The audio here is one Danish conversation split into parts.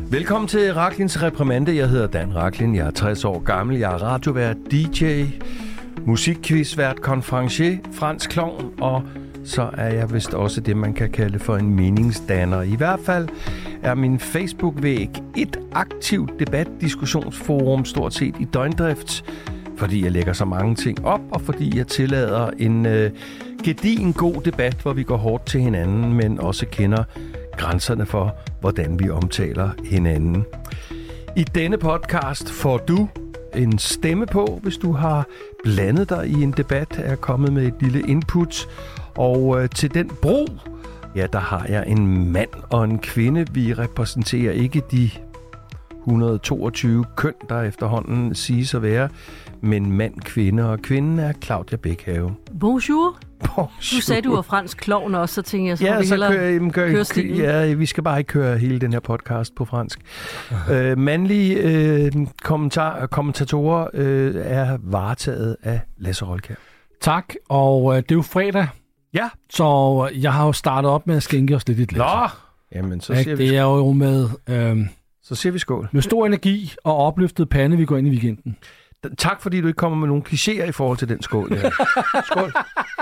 Velkommen til Raklins Reprimande. Jeg hedder Dan Raklin. Jeg er 60 år gammel. Jeg er radiovært, DJ, musikquizvært, konferencier, fransk klovn, og så er jeg vist også det, man kan kalde for en meningsdanner. I hvert fald er min Facebook-væg et aktivt debat-diskussionsforum, stort set i døgndrift, fordi jeg lægger så mange ting op, og fordi jeg tillader en gedigen god debat, hvor vi går hårdt til hinanden, men også kender grænserne for, hvordan vi omtaler hinanden. I denne podcast får du en stemme på, hvis du har blandet dig i en debat, er kommet med et lille input. Og til den bro, ja, der har jeg en mand og en kvinde. Vi repræsenterer ikke de 122 køn, der efterhånden siges at være, men mand, kvinde, og kvinden er Claudia Bækhave. Bonjour. Bonjour. Du sagde, du var fransk klovn også, så tænkte jeg, så ja, vi hellere køre stilen. Ja, vi skal bare ikke køre hele den her podcast på fransk. Mandlige kommentatorer er varetaget af Lasse Rolkjær. Tak, og det er jo fredag. Ja. Så jeg har jo startet op med at skænke os lidt. Nå! Jamen, så siger vi det er jo med... så siger vi skål. Med stor energi og opløftet pande, vi går ind i weekenden. Tak, fordi du ikke kommer med nogle klichéer i forhold til den skål. Ja. Skål.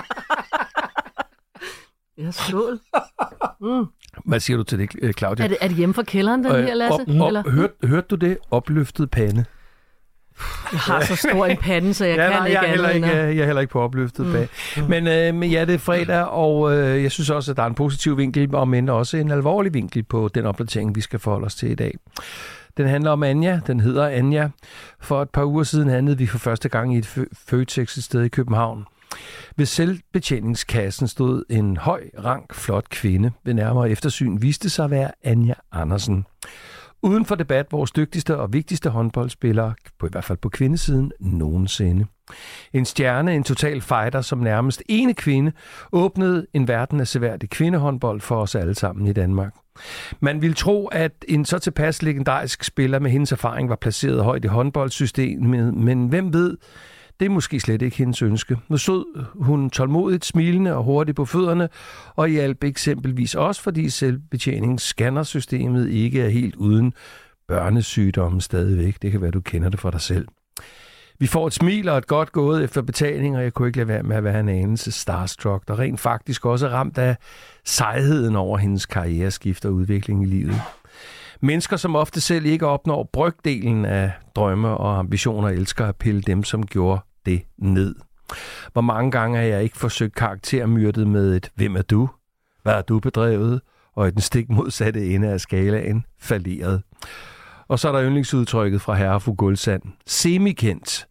Ja, skål. Hvad siger du til det, Claudia? Er det hjemme fra kælderen, den her, Lasse? Hørte du det? Opløftet pande. Jeg har så stor en pande, så jeg kan ikke andet. Jeg er heller ikke på opløftet bag. Men ja, det er fredag, og jeg synes også, at der er en positiv vinkel, men også en alvorlig vinkel på den opdatering, vi skal forholde os til i dag. Den handler om Anja. Den hedder Anja. For et par uger siden handlede vi for første gang i et Føtex et sted i København. Ved selvbetjeningskassen stod en høj, rank, flot kvinde. Ved nærmere eftersyn viste sig at være Anja Andersen. Uden for debat vores dygtigste og vigtigste håndboldspiller, i hvert fald på kvindesiden, nogensinde. En stjerne, en total fighter, som nærmest ene kvinde, åbnede en verden af seværdig kvindehåndbold for os alle sammen i Danmark. Man ville tro, at en så tilpas legendarisk spiller med hendes erfaring var placeret højt i håndboldsystemet, men hvem ved, det er måske slet ikke hendes ønske. Nu stod hun tålmodigt, smilende og hurtigt på fødderne, og hjalp eksempelvis også, fordi selvbetjeningsscannersystemet ikke er helt uden børnesygdomme stadigvæk. Det kan være, du kender det fra dig selv. Vi får et smil og et godt gået efter betaling, og jeg kunne ikke lade være med at være en anelse starstruck, der rent faktisk også er ramt af sejheden over hendes karriereskift og udvikling i livet. Mennesker, som ofte selv ikke opnår brøkdelen af drømme og ambitioner, elsker at pille dem, som gjorde det ned. Hvor mange gange har jeg ikke forsøgt karaktermyrdet med et "Hvem er du? Hvad har du bedrevet?" og i den stik modsatte ende af skalaen falderet. Og så er der yndlingsudtrykket fra herre fru Guldsand. Semikendt.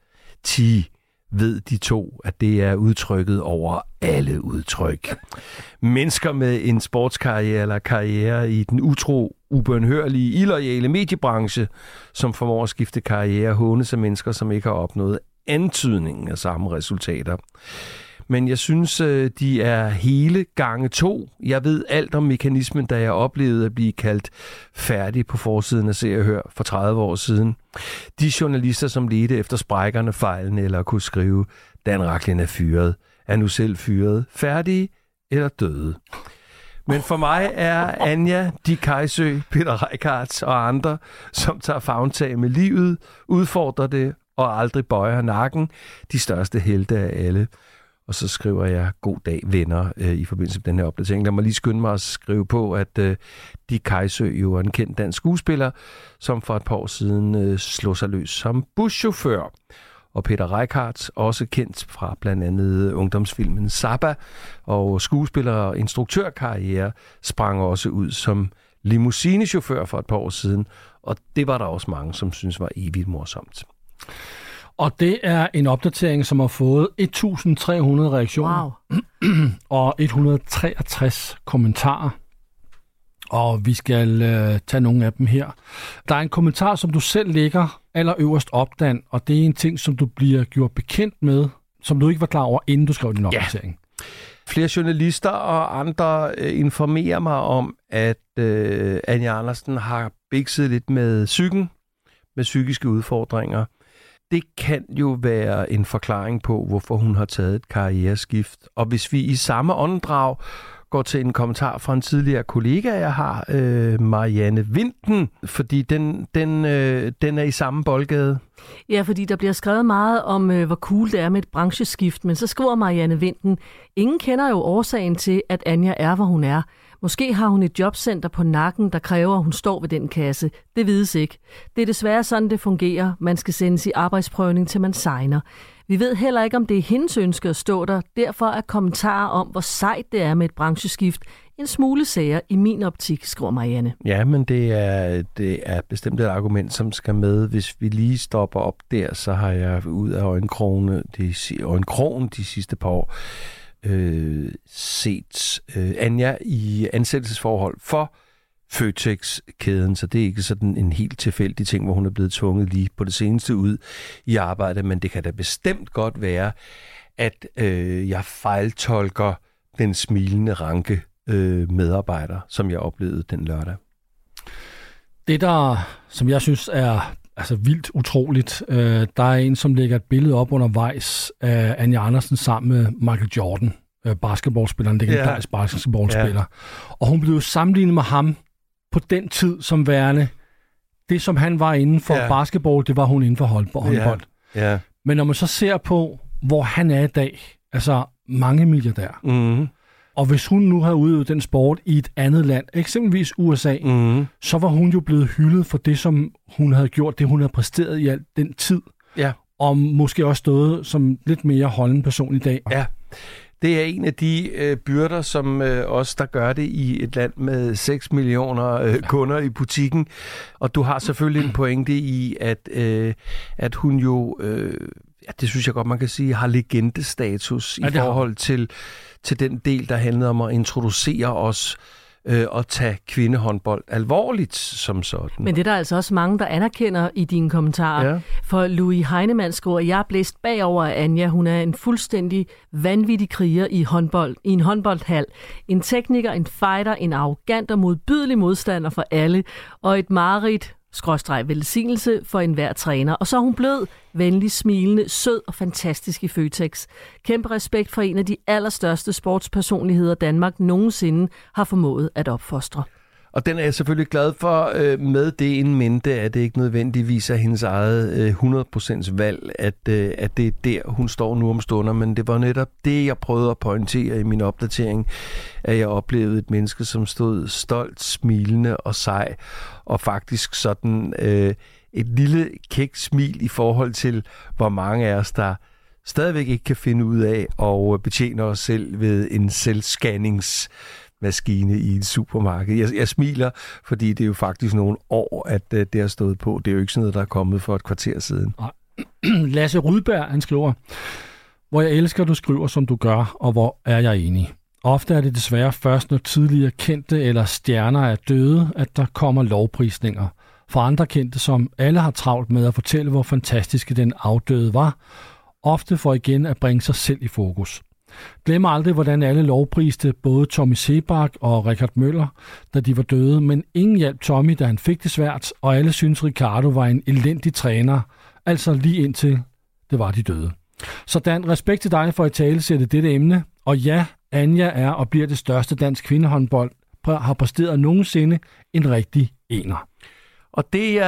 Ved de to, at det er udtrykket over alle udtryk. Mennesker med en sportskarriere eller karriere i den utro, ubønhørlige, illoyale mediebranche, som formår at skifte karriere, hånes af mennesker, som ikke har opnået antydningen af samme resultater. Men jeg synes, de er hele gange 2. Jeg ved alt om mekanismen, da jeg oplevede at blive kaldt færdig på forsiden af Se og Hør for 30 år siden. De journalister, som ledte efter sprækkerne, fejlen eller kunne skrive, Dan Raklin er fyret, er nu selv fyret, færdige eller døde. Men for mig er Anja, Dick Kajsø, Peter Reichardt og andre, som tager favntag med livet, udfordrer det og aldrig bøjer nakken, de største helte af alle. Og så skriver jeg god dag, venner, i forbindelse med den her opdatering. Lad mig lige skynde mig at skrive på, at Dick Kajsø jo er en kendt dansk skuespiller, som for et par år siden slog sig løs som buschauffør. Og Peter Reichardt, også kendt fra blandt andet ungdomsfilmen Zappa, og skuespiller- og instruktørkarriere, sprang også ud som limousinechauffør for et par år siden. Og det var der også mange, som synes var evigt morsomt. Og det er en opdatering, som har fået 1.300 reaktioner. Wow. Og 163 kommentarer. Og vi skal tage nogle af dem her. Der er en kommentar, som du selv lægger allerøverst op, Dan, og det er en ting, som du bliver gjort bekendt med, som du ikke var klar over, inden du skrev din opdatering. Ja. Flere journalister og andre informerer mig om, at Anja Andersen har bikset lidt med psykiske udfordringer. Det kan jo være en forklaring på, hvorfor hun har taget et karriereskift. Og hvis vi i samme åndedrag går til en kommentar fra en tidligere kollega, jeg har, Marianne Winden, fordi den er i samme boldgade. Ja, fordi der bliver skrevet meget om, hvor cool det er med et brancheskift, men så skriver Marianne Winden, ingen kender jo årsagen til, at Anja er, hvor hun er. Måske har hun et jobcenter på nakken, der kræver, at hun står ved den kasse. Det vides ikke. Det er desværre sådan, det fungerer. Man skal sendes i arbejdsprøvning, til man signer. Vi ved heller ikke, om det er hendes ønske at stå der. Derfor er kommentarer om, hvor sejt det er med et brancheskift, en smule sager i min optik, skriver Marianne. Ja, men det er bestemt et argument, som skal med. Hvis vi lige stopper op der, så har jeg ud af øjenkrogen de sidste par år set Anja i ansættelsesforhold for Føtex-kæden, så det er ikke sådan en helt tilfældig ting, hvor hun er blevet tvunget lige på det seneste ud i arbejde, men det kan da bestemt godt være, at jeg fejltolker den smilende ranke medarbejder, som jeg oplevede den lørdag. Det der, som jeg synes er vildt utroligt, der er en, som lægger et billede op undervejs af Anja Andersen sammen med Michael Jordan, basketballspilleren, legendarisk basketballspiller. Og hun blev jo sammenlignet med ham på den tid som værende det, som han var inden for basketball, det var hun inden for håndbold. Ja. Men når man så ser på, hvor han er i dag, altså mange milliardær, og hvis hun nu havde udøvet den sport i et andet land, eksempelvis USA, så var hun jo blevet hyldet for det, som hun havde gjort, det hun havde præsteret i al den tid. Ja. Og måske også stået som lidt mere holdende person i dag. Ja, det er en af de byrder, som os, der gør det i et land med 6 millioner kunder i butikken. Og du har selvfølgelig en pointe i, at hun jo, det synes jeg godt, man kan sige, har legendestatus i forhold til den del, der handlede om at introducere os og tage kvindehåndbold alvorligt som sådan. Men det er der altså også mange, der anerkender i dine kommentarer. Ja. For Louis Heinemann skriver, at jeg er blæst bagover af Anja. Hun er en fuldstændig vanvittig kriger i en håndboldhal. En tekniker, en fighter, en arrogant og modbydelig modstander for alle, og et mareridt velsignelse for enhver træner. Og så er hun blød, venlig, smilende, sød og fantastisk i Føtex. Kæmpe respekt for en af de allerstørste sportspersonligheder, Danmark nogensinde har formået at opfostre. Og den er jeg selvfølgelig glad for med det in mente, at det ikke nødvendigvis er hendes eget 100% valg, at det er der, hun står nu om stunder. Men det var netop det, jeg prøvede at pointere i min opdatering, at jeg oplevede et menneske, som stod stolt, smilende og sej, og faktisk sådan et lille kækt smil i forhold til, hvor mange af os, der stadigvæk ikke kan finde ud af at betjene os selv ved en selvscanningsmaskine i et supermarked. Jeg smiler, fordi det er jo faktisk nogle år, at det har stået på. Det er jo ikke sådan noget, der er kommet for et kvarter siden. Lasse Rudberg, han skriver, hvor jeg elsker, du skriver, som du gør, og hvor er jeg enig. Ofte er det desværre først, når tidligere kendte eller stjerner er døde, at der kommer lovprisninger. For andre kendte, som alle har travlt med at fortælle, hvor fantastiske den afdøde var, ofte for igen at bringe sig selv i fokus. Glem aldrig, hvordan alle lovpriste både Tommy Sebak og Richard Møller, da de var døde, men ingen hjalp Tommy, da han fik det svært, og alle syntes, Ricardo var en elendig træner, altså lige indtil det var de døde. Så Dan, respekt til dig for at talesætte dette emne, og ja, Anja er og bliver det største dansk kvindehåndbold, har præsteret nogensinde en rigtig ener. Og det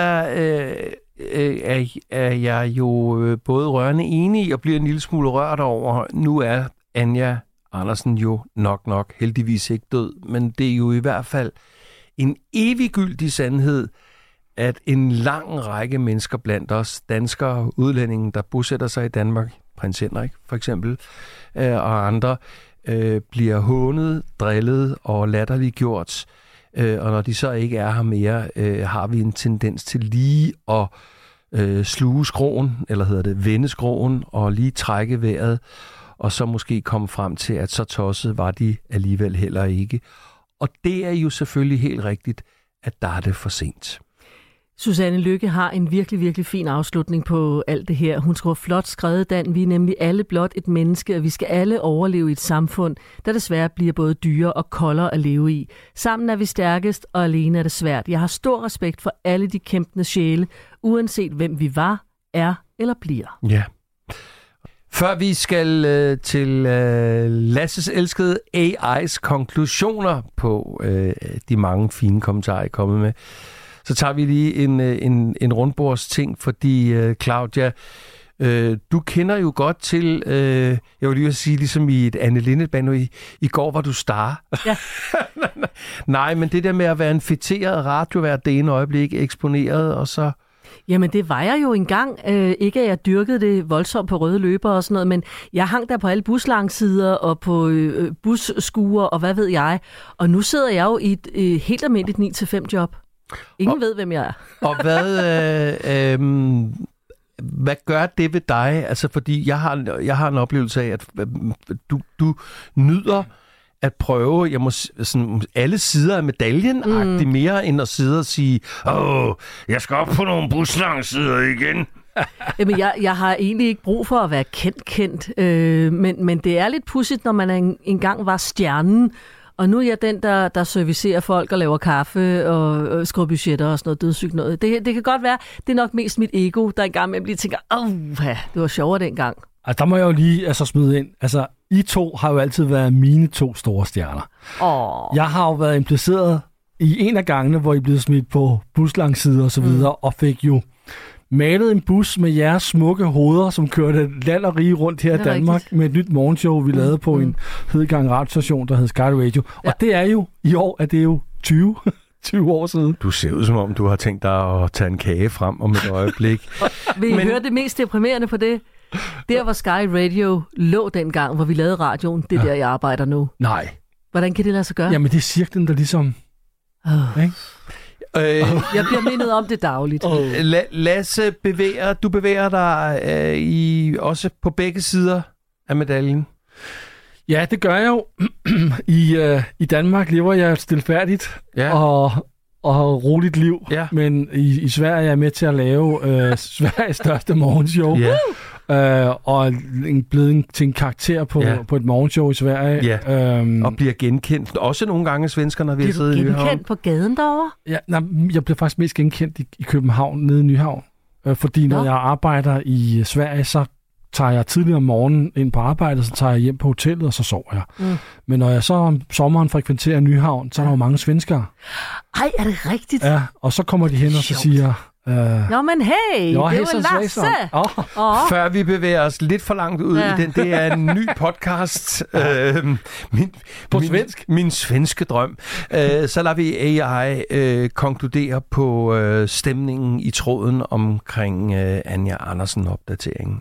er jeg jo både rørende enig i og bliver en lille smule rørt over. Nu er Anja Andersen jo nok heldigvis ikke død, men det er jo i hvert fald en eviggyldig sandhed, at en lang række mennesker blandt os, danskere, udlændinge, der bosætter sig i Danmark, prins Henrik for eksempel, og andre, bliver hånet, drillet og latterliggjort. Og når de så ikke er her mere, har vi en tendens til lige at sluge skroen, eller hedder det vende skroen, og lige trække vejret, og så måske komme frem til, at så tosset var de alligevel heller ikke. Og det er jo selvfølgelig helt rigtigt, at der er det for sent. Susanne Lykke har en virkelig, virkelig fin afslutning på alt det her. Hun skriver flot skrevet, Dan. Vi er nemlig alle blot et menneske, og vi skal alle overleve i et samfund, der desværre bliver både dyre og koldere at leve i. Sammen er vi stærkest, og alene er det svært. Jeg har stor respekt for alle de kæmpende sjæle, uanset hvem vi var, er eller bliver. Ja. Før vi skal til Lasses elskede AI's konklusioner på de mange fine kommentarer, I er kommet med, så tager vi lige en rundbordsting, fordi Claudia, du kender jo godt til, jeg vil lige sige, ligesom i et Anne Linnet-band, i går var du star. Ja. Nej, men det der med at være en fætteret radiovært det ene øjeblik, eksponeret, og så... Jamen, det var jeg jo engang. Ikke at jeg dyrkede det voldsomt på røde løber og sådan noget, men jeg hang der på alle buslangsider og på busskuer og hvad ved jeg. Og nu sidder jeg jo i et helt almindeligt 9-5 job. Ingen ved, hvem jeg er. Og hvad gør det ved dig? Altså, fordi jeg har en oplevelse af, at du nyder at prøve sådan, alle sider af medaljen mere, end at sidde og sige, jeg skal op på nogle buslangsider igen. Jamen, jeg har egentlig ikke brug for at være kendt, men det er lidt pudsigt, når man engang var stjernen, og nu er jeg den, der servicerer folk og laver kaffe og skriver budgetter og sådan noget dødssygt noget. Det kan godt være, det er nok mest mit ego, der engang med bliver tænker, det var sjovere dengang. Altså, der må jeg jo lige smide ind. Altså, I to har jo altid været mine 2 store stjerner. Jeg har jo været impliceret i en af gangene, hvor I blev smidt på buslangsider og så videre, og fik jo malet en bus med jeres smukke hoveder, som kørte land og rige rundt her i Danmark rigtigt. Med et nyt morgenshow, vi lavede på en Hedegang radiostation, der hed Sky Radio. Ja. Og det er jo i år, at det er jo 20 år siden. Du ser ud som om, du har tænkt dig at tage en kage frem om et øjeblik. Vil I høre det mest deprimerende på det? Der, hvor Sky Radio lå dengang, hvor vi lavede radioen, det er der, jeg arbejder nu. Nej. Hvordan kan det lade sig gøre? Jamen, det er cirklen, der ligesom... Ikke? Jeg bliver mindet om det dagligt. Lasse, du bevæger dig også på begge sider af medaljen. Ja, det gør jeg jo. I Danmark lever jeg stilfærdigt og roligt liv. Ja. Men i Sverige er jeg med til at lave Sveriges største morgenshow. Ja. Og blevet til en karakter på et morgenshow i Sverige. Ja. Og bliver genkendt. Også nogle gange svenskerne, vi har siddet i Nyhavn. Bliver du genkendt på gaden derovre? Ja, jeg bliver faktisk mest genkendt i København, nede i Nyhavn. Fordi når jeg arbejder i Sverige, så tager jeg tidligere om morgenen ind på arbejde, så tager jeg hjem på hotellet, og så sover jeg. Men når jeg så om sommeren frekventerer Nyhavn, så er der jo mange svenskere. Ej, er det rigtigt? Ja, og så kommer de hen og så siger... Nå, men hey, det var Lasse! Før vi bevæger os lidt for langt ud i den, det er en ny podcast. På svensk? Min svenske drøm. Så lader vi AI konkludere på stemningen i tråden omkring Anja Andersen-opdateringen.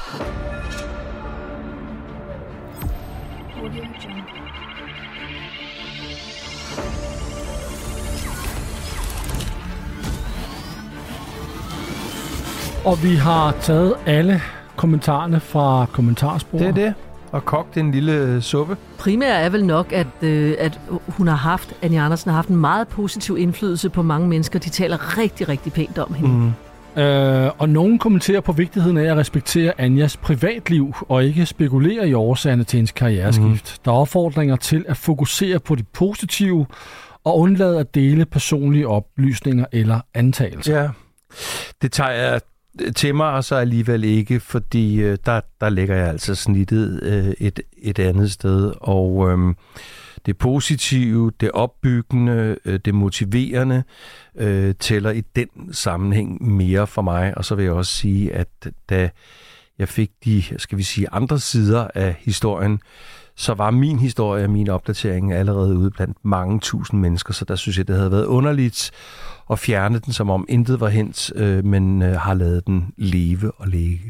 Og vi har taget alle kommentarerne fra kommentarsporet. Det er det. Og kogt en lille suppe. Primært er vel nok, at hun har haft, Anja Andersen har haft en meget positiv indflydelse på mange mennesker. De taler rigtig, rigtig pænt om hende. Og nogen kommenterer på vigtigheden af at respektere Anjas privatliv og ikke spekulere i årsagerne til hendes karriereskift. Der er opfordringer til at fokusere på det positive og undlade at dele personlige oplysninger eller antagelser. Ja, det tager jeg til mig, og så alligevel ikke, fordi der lægger jeg altså snittet et andet sted, og det positive, det opbyggende, det motiverende tæller i den sammenhæng mere for mig, og så vil jeg også sige, at da jeg fik de, skal vi sige, andre sider af historien, så var min historie og min opdatering allerede ude blandt mange tusind mennesker, så der synes jeg, det havde været underligt at fjerne den, som om intet var hent, men har ladet den leve og ligge.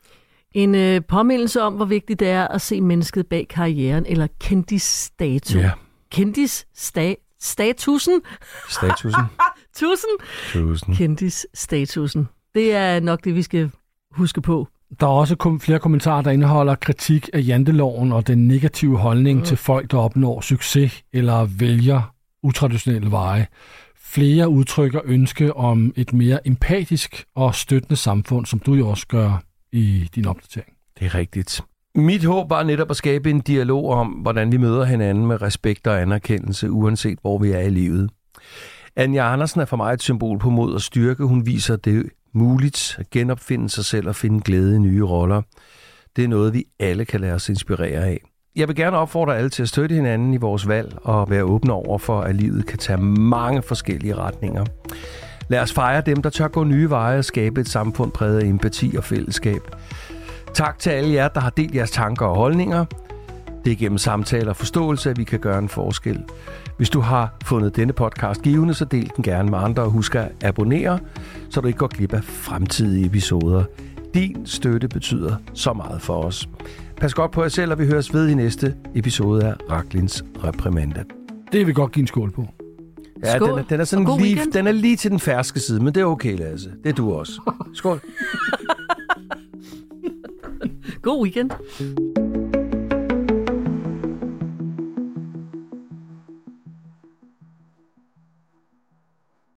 En påmindelse om, hvor vigtigt det er at se mennesket bag karrieren, eller kendis-status. Ja. Kendis-statusen? Statusen. Tusind. Kendis-statusen. Det er nok det, vi skal huske på. Der er også flere kommentarer, der indeholder kritik af janteloven og den negative holdning til folk, der opnår succes eller vælger utraditionelle veje. Flere udtrykker ønske om et mere empatisk og støttende samfund, som du jo også gør i din opdatering. Det er rigtigt. Mit håb var netop at skabe en dialog om, hvordan vi møder hinanden med respekt og anerkendelse, uanset hvor vi er i livet. Anja Andersen er for mig et symbol på mod og styrke. Hun viser det muligt at genopfinde sig selv og finde glæde i nye roller. Det er noget, vi alle kan lade os inspirere af. Jeg vil gerne opfordre alle til at støtte hinanden i vores valg og være åbne over for, at livet kan tage mange forskellige retninger. Lad os fejre dem, der tør gå nye veje og skabe et samfund præget af empati og fællesskab. Tak til alle jer, der har delt jeres tanker og holdninger. Det er gennem samtaler og forståelse, at vi kan gøre en forskel. Hvis du har fundet denne podcast givende, så del den gerne med andre og husk at abonnere, så du ikke går glip af fremtidige episoder. Din støtte betyder så meget for os. Pas godt på jer selv, og vi høres ved i næste episode af Raklins Reprimande. Det vil vi godt give en skål på. Ja, skål. Den er sådan den er lige til den ferske side, men det er okay, Lasse. Det er du også. Skål. God weekend.